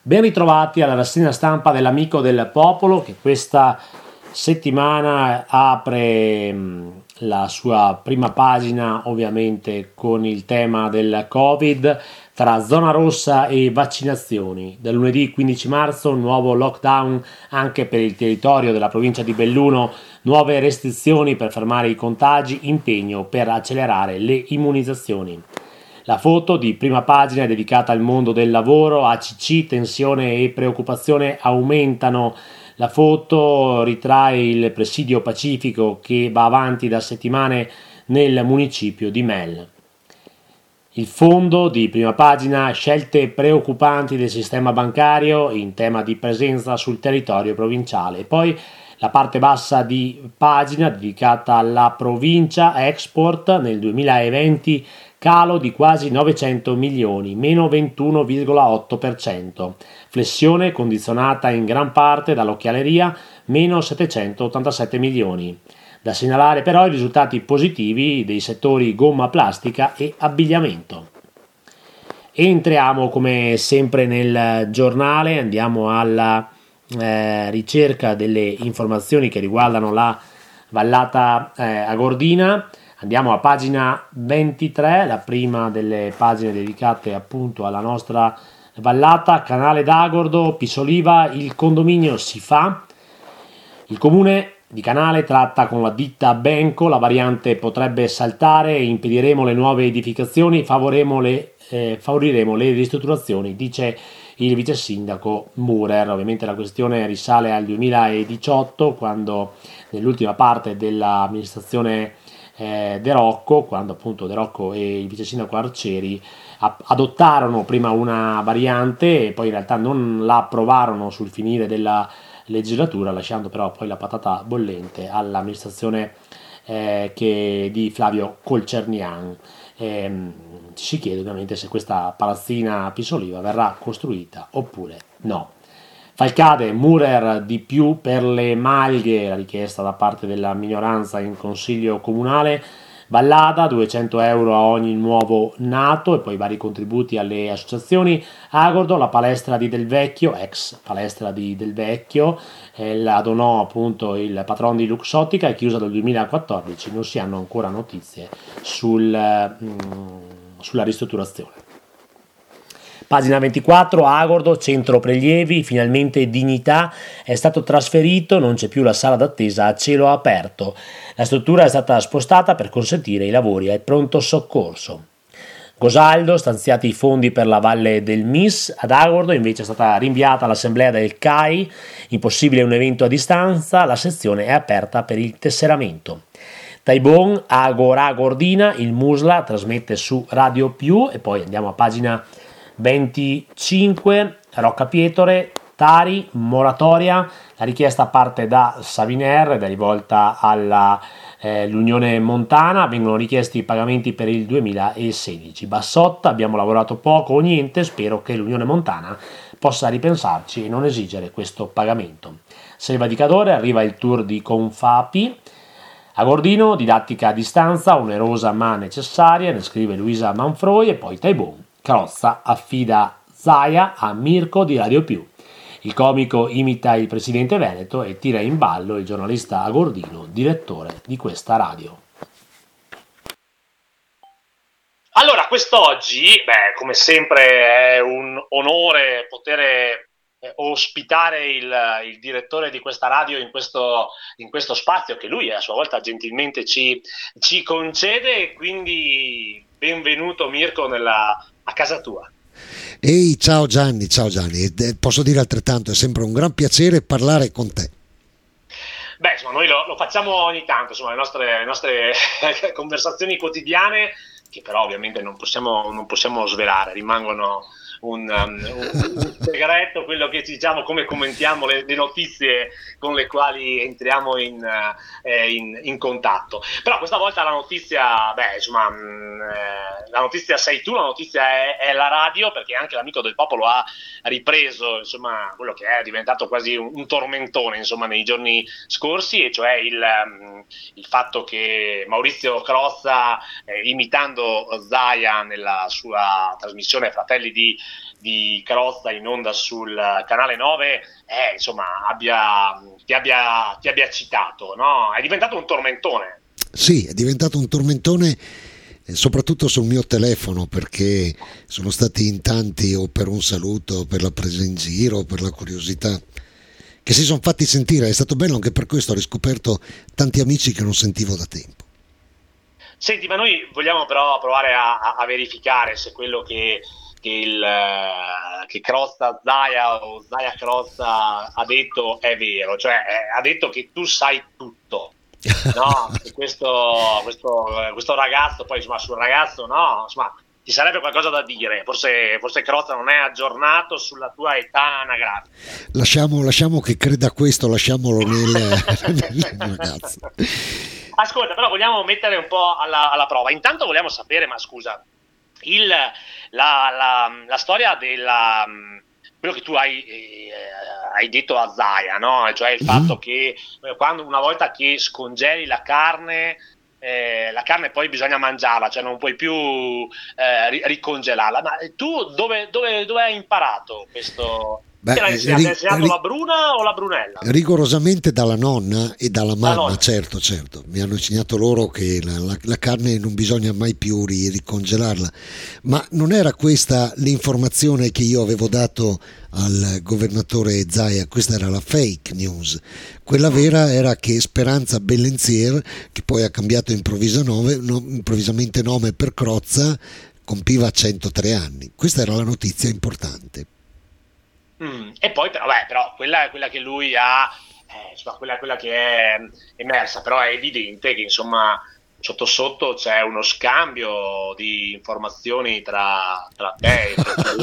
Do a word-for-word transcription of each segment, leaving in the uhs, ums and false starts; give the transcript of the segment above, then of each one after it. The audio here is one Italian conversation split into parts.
Ben ritrovati alla rassegna stampa dell'Amico del Popolo, che questa settimana apre mh, la sua prima pagina ovviamente con il tema del Covid, tra zona rossa e vaccinazioni. Da lunedì quindici marzo nuovo lockdown anche per il territorio della provincia di Belluno, nuove restrizioni per fermare i contagi, impegno per accelerare le immunizzazioni. La foto di prima pagina è dedicata al mondo del lavoro. A C C, tensione e preoccupazione aumentano. La foto ritrae il presidio pacifico che va avanti da settimane nel municipio di Mel. Il fondo di prima pagina, scelte preoccupanti del sistema bancario in tema di presenza sul territorio provinciale. E poi la parte bassa di pagina dedicata alla provincia, export nel duemilaventi, calo di quasi novecento milioni, meno ventuno virgola otto per cento. Flessione condizionata in gran parte dall'occhialeria, meno settecentottantasette milioni. Da segnalare però i risultati positivi dei settori gomma plastica e abbigliamento. Entriamo come sempre nel giornale, andiamo alla eh, ricerca delle informazioni che riguardano la vallata eh, agordina. Andiamo a pagina ventitré, la prima delle pagine dedicate appunto alla nostra vallata, Canale d'Agordo, Pisoliva, il condominio si fa. Il comune di Canale tratta con la ditta Benco, la variante potrebbe saltare, impediremo le nuove edificazioni, favoriremo le, eh, favoriremo le ristrutturazioni, dice il vice sindaco Murer. Ovviamente la questione risale al duemiladiciotto, quando nell'ultima parte dell'amministrazione Eh, De Rocco, quando appunto De Rocco e il vice sindaco Arcieri a- adottarono prima una variante e poi in realtà non la approvarono sul finire della legislatura, lasciando però poi la patata bollente all'amministrazione eh, che di Flavio Colcernian. Eh, ci si chiede ovviamente se questa palazzina a Pisoliva verrà costruita oppure no. Falcade, Murer di più per le maglie, la richiesta da parte della minoranza in consiglio comunale. Vallada, duecento euro a ogni nuovo nato e poi vari contributi alle associazioni. Agordo, la palestra di Del Vecchio, ex palestra di Del Vecchio, eh, la donò appunto il patron di Luxottica, è chiusa dal duemilaquattordici, non si hanno ancora notizie sul, mm, sulla ristrutturazione. Pagina ventiquattro, Agordo, centro prelievi, finalmente dignità, è stato trasferito, non c'è più la sala d'attesa a cielo aperto. La struttura è stata spostata per consentire i lavori al pronto soccorso. Gosaldo, stanziati i fondi per la Valle del Mis, ad Agordo invece è stata rinviata l'assemblea del C A I, impossibile un evento a distanza, la sezione è aperta per il tesseramento. Taibon, Agora Gordina, il Musla trasmette su Radio Più e poi andiamo a pagina venticinque, Rocca Pietore, Tari, moratoria, la richiesta parte da Saviner ed è rivolta all'Unione eh, Montana, vengono richiesti i pagamenti per il duemilasedici. Bassotta, abbiamo lavorato poco o niente, spero che l'Unione Montana possa ripensarci e non esigere questo pagamento. Selva di Cadore, arriva il tour di Confapi. A Gordino, didattica a distanza, onerosa ma necessaria, ne scrive Luisa Manfroi. E poi Taibon, Crozza affida Zaia a Mirko di Radio Più. Il comico imita il presidente veneto e tira in ballo il giornalista agordino, direttore di questa radio. Allora, quest'oggi, beh, come sempre è un onore poter eh, ospitare il, il direttore di questa radio in questo, in questo spazio che lui a sua volta gentilmente ci, ci concede, quindi benvenuto Mirko nella, a casa tua. Ehi, ciao Gianni, ciao Gianni, e posso dire altrettanto, è sempre un gran piacere parlare con te. Beh, insomma, noi lo, lo facciamo ogni tanto, insomma, le nostre, le nostre conversazioni quotidiane, che però ovviamente non possiamo, non possiamo svelare, rimangono un, um, un, un segreto, quello che diciamo, come commentiamo le, le notizie con le quali entriamo in, eh, in, in contatto. Però questa volta la notizia, beh, insomma, mh, eh, la notizia sei tu, la notizia è, è la radio, perché anche l'Amico del Popolo ha ripreso, insomma, quello che è diventato quasi un, un tormentone, insomma, nei giorni scorsi, e cioè il, um, il fatto che Maurizio Crozza, eh, imitando Zaia nella sua trasmissione Fratelli di di Crozza in onda sul canale nove eh, insomma abbia, ti, abbia, ti abbia citato, no? È diventato un tormentone. Sì, è diventato un tormentone, soprattutto sul mio telefono, perché sono stati in tanti o per un saluto, per la presa in giro, per la curiosità, che si sono fatti sentire. È stato bello anche per questo, ho riscoperto tanti amici che non sentivo da tempo. Senti, ma noi vogliamo però provare a, a verificare se quello che, che il che Crozza Zaia o Zaia Crozza ha detto è vero, cioè è, ha detto che tu sai tutto. No, questo, questo, questo ragazzo, poi insomma sul ragazzo no, insomma ci sarebbe qualcosa da dire, forse, forse Crozza non è aggiornato sulla tua età anagrafica. Lasciamo, lasciamo che creda questo, lasciamolo nel, nel ragazzo. Ascolta, però vogliamo mettere un po' alla, alla prova, intanto vogliamo sapere, ma scusa, il, la, la, la storia della... quello che tu hai, eh, hai detto a Zaia, no? Cioè il mm-hmm. fatto che quando una volta che scongeli la carne, eh, la carne poi bisogna mangiarla, cioè non puoi più eh, ricongelarla. Ma tu dove, dove, dove hai imparato questo? Beh, l'hai insegnato, ri- insegnato ri- la Bruna o la Brunella? Rigorosamente dalla nonna e dalla mamma, nonna. certo, certo. Mi hanno insegnato loro che la, la, la carne non bisogna mai più ri- ricongelarla. Ma non era questa l'informazione che io avevo dato al governatore Zaia, questa era la fake news. Quella vera era che Speranza Bellenzier, che poi ha cambiato improvvisa nome, no, improvvisamente nome per Crozza, compiva centotré anni. Questa era la notizia importante. Mm, e poi però, beh, però quella è quella che lui ha, eh, insomma, quella, quella che è emersa, però è evidente che insomma sotto sotto c'è uno scambio di informazioni tra, tra te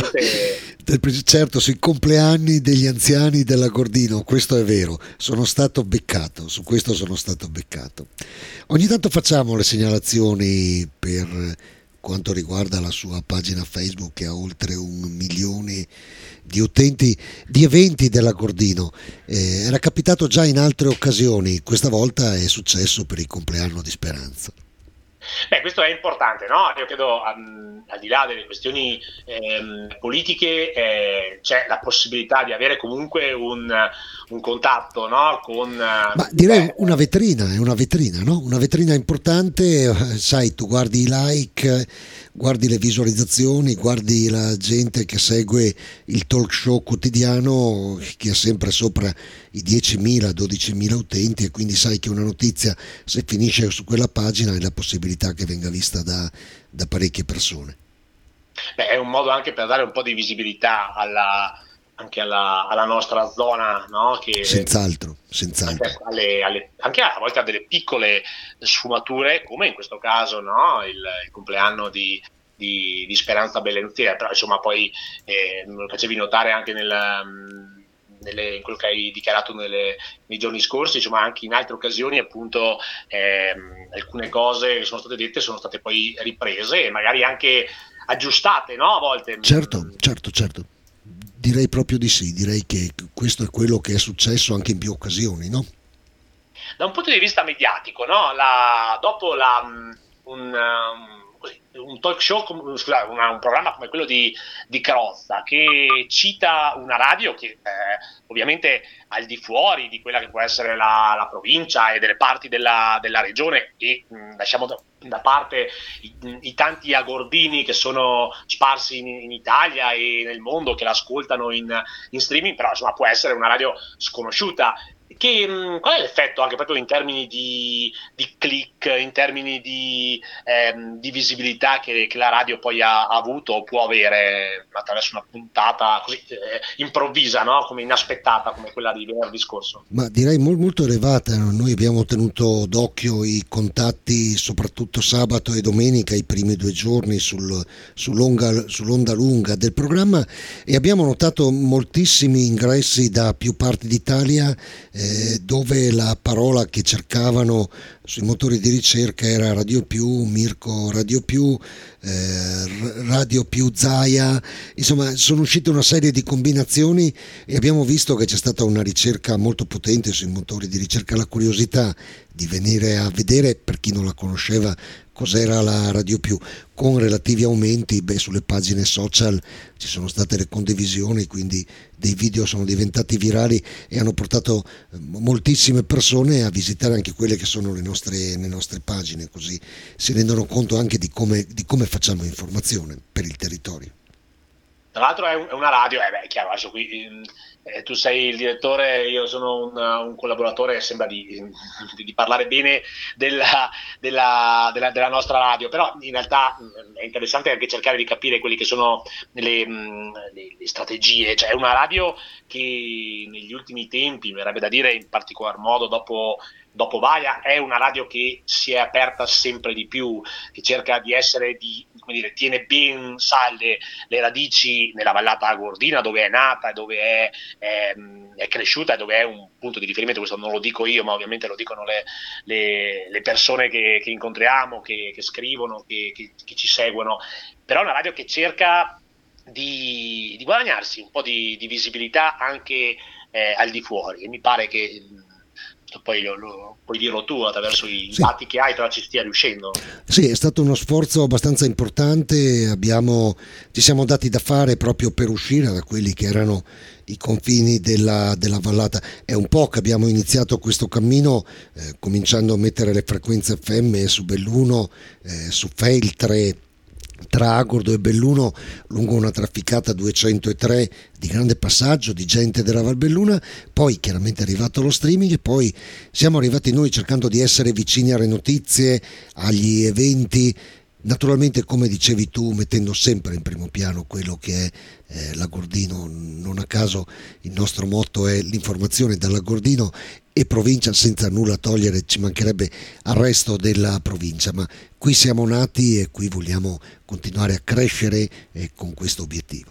e certo, sui compleanni degli anziani della Gordino, questo è vero, sono stato beccato, su questo sono stato beccato. Ogni tanto facciamo le segnalazioni per quanto riguarda la sua pagina Facebook, che ha oltre un milione di utenti, di eventi della Gordino. Eh, era capitato già in altre occasioni, questa volta è successo per il compleanno di Speranza. Beh, questo è importante, no? Io credo, um, al di là delle questioni ehm, politiche, eh, c'è la possibilità di avere comunque un, un contatto, no? Con, Ma direi eh, una vetrina, è una vetrina, no? Una vetrina importante, sai, tu guardi i like, guardi le visualizzazioni, guardi la gente che segue il talk show quotidiano, che ha sempre sopra i diecimila dodicimila utenti, e quindi sai che una notizia, se finisce su quella pagina, hai la possibilità che venga vista da, da parecchie persone. Beh, è un modo anche per dare un po' di visibilità alla, anche alla, alla nostra zona, no? Che senz'altro, senz'altro. Anche, alle, alle, anche a volte a delle piccole sfumature, come in questo caso, no? il, il compleanno di, di, di Speranza Bellenzier, però insomma poi eh, lo facevi notare anche nel... Nelle, in quello che hai dichiarato nelle, nei giorni scorsi, insomma anche in altre occasioni appunto ehm, alcune cose che sono state dette sono state poi riprese e magari anche aggiustate, no? A volte. Certo, certo, certo. Direi proprio di sì, direi che questo è quello che è successo anche in più occasioni, no? Da un punto di vista mediatico, no? La, dopo la, un, um, un talk show, scusa, una, un programma come quello di, di Crozza, che cita una radio che eh, ovviamente al di fuori di quella che può essere la, la provincia e delle parti della, della regione, e mh, lasciamo da, da parte i, i tanti agordini che sono sparsi in, in Italia e nel mondo che l'ascoltano in, in streaming, però insomma può essere una radio sconosciuta. Che, mh, qual è l'effetto anche proprio in termini di, di click, in termini di, ehm, di visibilità che, che la radio poi ha, ha avuto o può avere attraverso una puntata così eh, improvvisa, no? Come inaspettata come quella di venerdì scorso? Ma direi molto, molto elevata. Noi abbiamo tenuto d'occhio i contatti soprattutto sabato e domenica, i primi due giorni sul, sull'onda, sull'onda lunga del programma, e abbiamo notato moltissimi ingressi da più parti d'Italia, eh, dove la parola che cercavano sui motori di ricerca era Radio Più, Mirko Radio Più, eh, Radio Più Zaia, insomma sono uscite una serie di combinazioni e abbiamo visto che c'è stata una ricerca molto potente sui motori di ricerca, la curiosità di venire a vedere, per chi non la conosceva, cos'era la Radio Più, con relativi aumenti. Beh, sulle pagine social ci sono state le condivisioni, quindi dei video sono diventati virali e hanno portato moltissime persone a visitare anche quelle che sono le nostre, le nostre pagine, così si rendono conto anche di come, di come facciamo informazione per il territorio. Tra l'altro è, un, è una radio, eh beh, è chiaro, adesso qui eh, tu sei il direttore, io sono un, un collaboratore, sembra di, di, di parlare bene della, della, della, della nostra radio, però in realtà è interessante anche cercare di capire quelle che sono le, le, le strategie, cioè è una radio che negli ultimi tempi, mi verrebbe da dire in particolar modo dopo dopo Vaia, è una radio che si è aperta sempre di più, che cerca di essere, di, come dire, tiene ben salde le radici nella vallata agordina, dove è nata, dove è, è, è cresciuta e dove è un punto di riferimento. Questo non lo dico io, ma ovviamente lo dicono le, le, le persone che, che incontriamo, che, che scrivono, che, che, che ci seguono. Però è una radio che cerca di, di guadagnarsi un po' di, di visibilità anche eh, al di fuori, e mi pare che poi lo, lo, puoi dirlo tu attraverso i sì. dati che hai, però ci stia riuscendo. Sì, è stato uno sforzo abbastanza importante, abbiamo, ci siamo dati da fare proprio per uscire da quelli che erano i confini della, della vallata. È un po' che abbiamo iniziato questo cammino eh, cominciando a mettere le frequenze F M su Belluno, eh, su Feltre, tra Agordo e Belluno, lungo una trafficata duecentotre di grande passaggio di gente della Val Belluna. Poi chiaramente è arrivato lo streaming e poi siamo arrivati noi cercando di essere vicini alle notizie, agli eventi, naturalmente come dicevi tu mettendo sempre in primo piano quello che è eh, l'Agordino. Non a caso il nostro motto è l'informazione dall'Agordino e provincia, senza nulla togliere, ci mancherebbe al resto della provincia, ma qui siamo nati e qui vogliamo continuare a crescere eh, con questo obiettivo.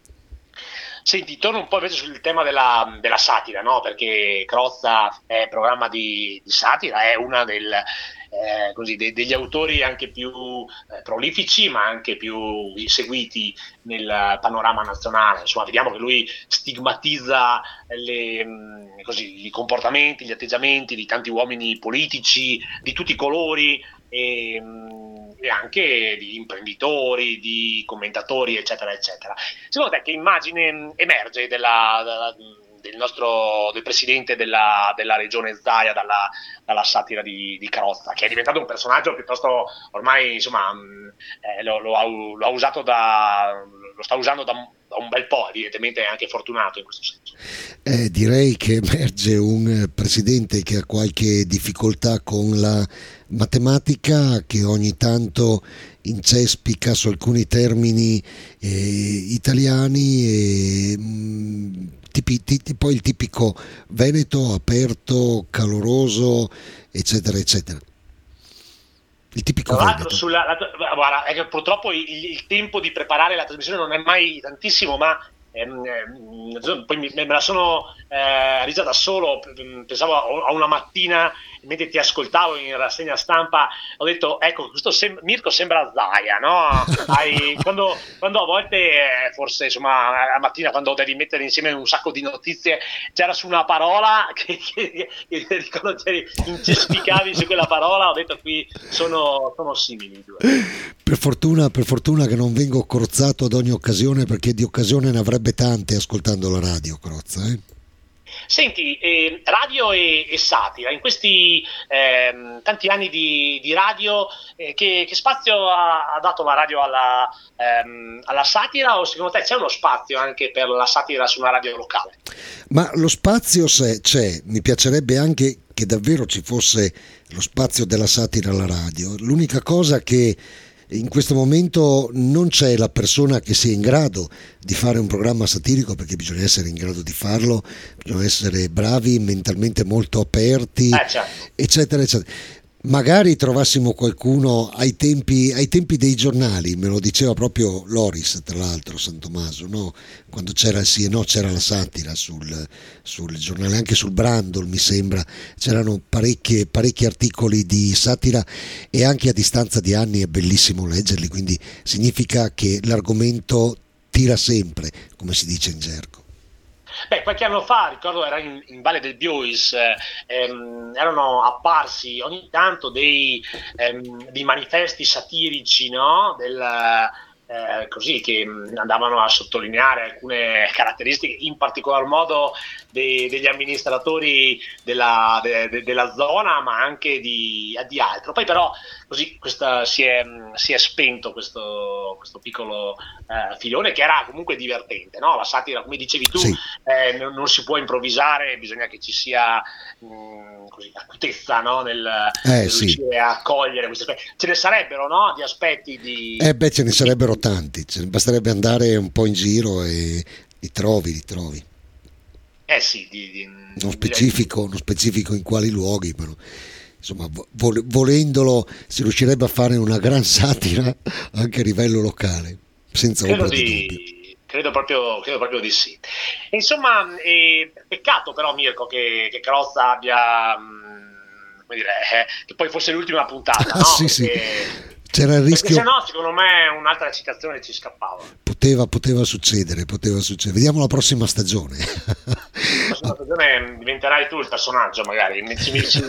Senti, torno un po' invece sul tema della, della satira, no? Perché Crozza è programma di, di satira, è una del, eh, così, de, degli autori anche più eh, prolifici, ma anche più seguiti nel panorama nazionale. Insomma, vediamo che lui stigmatizza le, così, i comportamenti, gli atteggiamenti di tanti uomini politici di tutti i colori, e, e anche di imprenditori, di commentatori, eccetera, eccetera. Secondo te che immagine emerge della, della, del nostro del presidente della, della regione Zaia dalla, dalla satira di, di Crozza, che è diventato un personaggio piuttosto ormai, insomma, eh, lo, lo, ha, lo ha usato da lo sta usando da un bel po', evidentemente è anche fortunato in questo senso. Eh, direi che emerge un presidente che ha qualche difficoltà con la matematica, che ogni tanto incespica su alcuni termini eh, italiani e mh, tipi, tipi, poi il tipico veneto aperto, caloroso, eccetera eccetera. Il tipico Tra l'altro sulla, la, guarda, è che purtroppo il, il tempo di preparare la trasmissione non è mai tantissimo, ma ehm, ehm, poi mi, me la sono eh, risa da solo, pensavo a, a una mattina mentre ti ascoltavo in rassegna stampa, ho detto ecco, questo sem- Mirko sembra Zaia, no? Hai, quando, quando a volte eh, forse insomma la mattina quando devi mettere insieme un sacco di notizie c'era su una parola che, che, che, che quando ti incespicavi su quella parola, ho detto qui sono, sono simili due. Per fortuna, per fortuna che non vengo crozzato ad ogni occasione, perché di occasione ne avrebbe tante ascoltando la radio, Crozza, eh? Senti, eh, radio e, e satira, in questi eh, tanti anni di, di radio, eh, che, che spazio ha, ha dato la radio alla, ehm, alla satira, o secondo te c'è uno spazio anche per la satira su una radio locale? Ma lo spazio se c'è, mi piacerebbe anche che davvero ci fosse lo spazio della satira alla radio. L'unica cosa che in questo momento non c'è la persona che sia in grado di fare un programma satirico, perché bisogna essere in grado di farlo, bisogna essere bravi, mentalmente molto aperti, eh, certo. eccetera eccetera. Magari trovassimo qualcuno ai tempi, ai tempi dei giornali, me lo diceva proprio Loris, tra l'altro, San Tommaso, no? Quando c'era il sì e no, c'era la satira sul, sul giornale, anche sul Brandol mi sembra, c'erano parecchie, parecchi articoli di satira e anche a distanza di anni è bellissimo leggerli, quindi significa che l'argomento tira sempre, come si dice in gergo. Beh, qualche anno fa, ricordo, era in, in Valle del Biois, eh, ehm, erano apparsi ogni tanto dei, ehm, dei manifesti satirici, no? Del, eh, così, che mh, andavano a sottolineare alcune caratteristiche, in particolar modo dei, degli amministratori della, de, de, della zona, ma anche di, di altro. Poi però così questa, si, è, si è spento questo, questo piccolo eh, filone, che era comunque divertente, no? La satira, come dicevi tu, Sì. eh, non, non si può improvvisare, bisogna che ci sia mh, così, acutezza, no? Nel, Eh, nel sì. riuscire a cogliere questi aspetti. Ce ne sarebbero, no? Di aspetti di... Eh beh, ce ne sarebbero tanti, ce ne basterebbe andare un po' in giro e li trovi, li trovi. Eh sì, di, di, Non direi- specifico, non specifico in quali luoghi, però insomma, vo- volendolo si riuscirebbe a fare una gran satira anche a livello locale, senza credo ombra di dubbio. di... Credo proprio, credo proprio di sì. E insomma, eh, peccato però, Mirko, che, che Crozza abbia, mh, come dire, eh, che poi fosse l'ultima puntata, Ah, no? sì, sì, Perché, c'era il perché se rischio, no, secondo me, un'altra citazione ci scappava. poteva, poteva succedere, poteva succedere. Vediamo la prossima stagione. La prossima stagione diventerai tu il personaggio, magari. Ci, ci,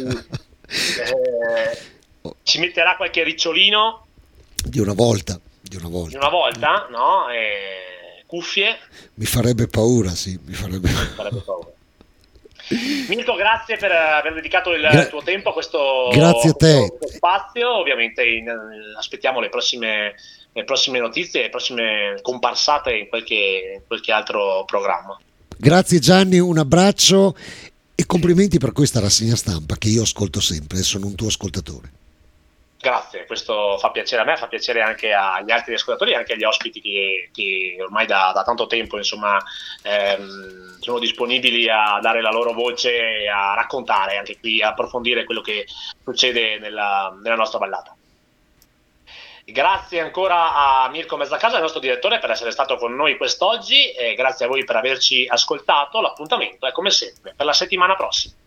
eh, ci metterà qualche ricciolino Di una volta, di una di volta. una volta, no? E cuffie, Mi farebbe paura, sì, mi farebbe farebbe paura. Mirko, grazie per aver dedicato il Gra- tuo tempo a questo, Grazie a te. questo- questo spazio. Ovviamente in- aspettiamo le prossime, le prossime notizie, le prossime comparsate in qualche, in qualche altro programma. Grazie Gianni, un abbraccio e complimenti per questa rassegna stampa che io ascolto sempre e sono un tuo ascoltatore. Grazie, questo fa piacere a me, fa piacere anche agli altri ascoltatori e anche agli ospiti che, che ormai da, da tanto tempo insomma, ehm, sono disponibili a dare la loro voce e a raccontare anche qui, a approfondire quello che succede nella, nella nostra vallata. Grazie ancora a Mirko Mezzacasa, il nostro direttore, per essere stato con noi quest'oggi e grazie a voi per averci ascoltato. L'appuntamento è come sempre per la settimana prossima.